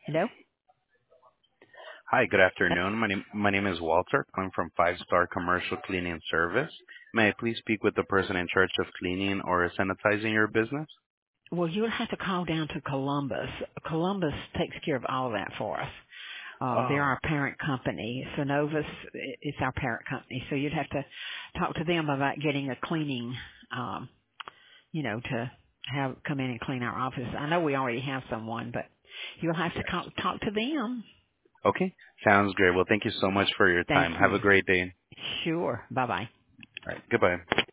Hello? Hi, good afternoon. My name is Walter. I'm from Five Star Commercial Cleaning Service. May I please speak with the person in charge of cleaning or sanitizing your business? Well, you'll have to call down to Columbus. Columbus takes care of all of that for us. They're Oh, our parent company. Synovus is our parent company. So you'd have to talk to them about getting a cleaning, um, to have come in and clean our office. I know we already have someone, but you'll have to yes. talk to them. Okay, sounds great. Well, thank you so much for your Thank time. Have a you. great day. Sure. Bye-bye. All right, goodbye.